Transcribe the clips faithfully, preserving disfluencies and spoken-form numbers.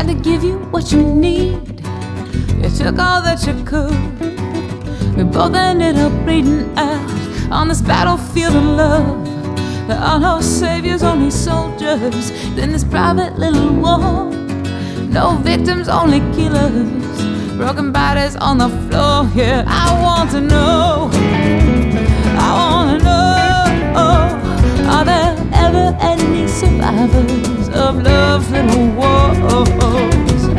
tried to give you what you need. You took all that you could. We both ended up bleeding out on this battlefield of love. There are no saviors, only soldiers in this private little war. No victims, only killers. Broken bodies on the floor. Yeah, I want to know, I want to know, are there ever any survivors of love's little wars?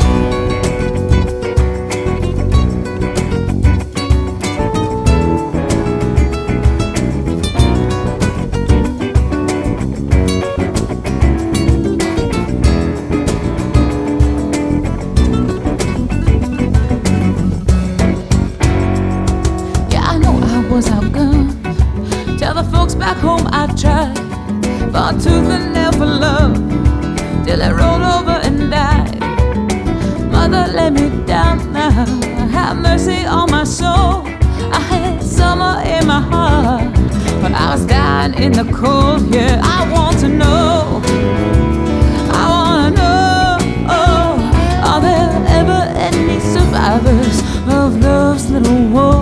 Was outgunned. Tell the folks back home I tried, fought tooth and nail for love, till I rolled over and died. Mother let me down now, have mercy on my soul. I had summer in my heart, but I was dying in the cold. Yeah, I want to know, I want to know, oh, are there ever any survivors of love's little war?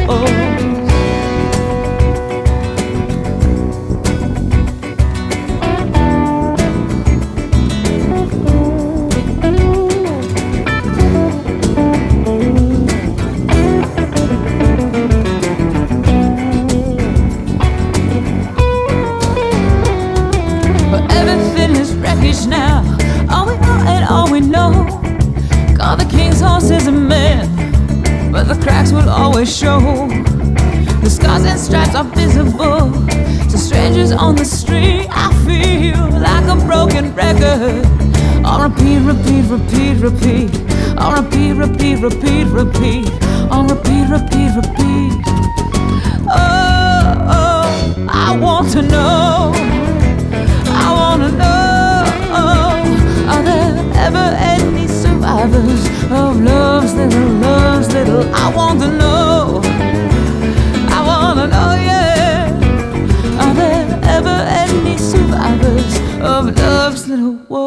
Now, all we are and all we know, call the king's horses a man, but the cracks will always show. The scars and stripes are visible to strangers on the street. I feel like a broken record. On repeat, repeat, repeat, repeat. On repeat, repeat, repeat, repeat. On repeat, repeat, repeat. Oh, oh, I want to know, I want to know, are there ever any survivors of love's little, love's little? I want to know, I want to know, yeah. Are there ever any survivors of love's little war?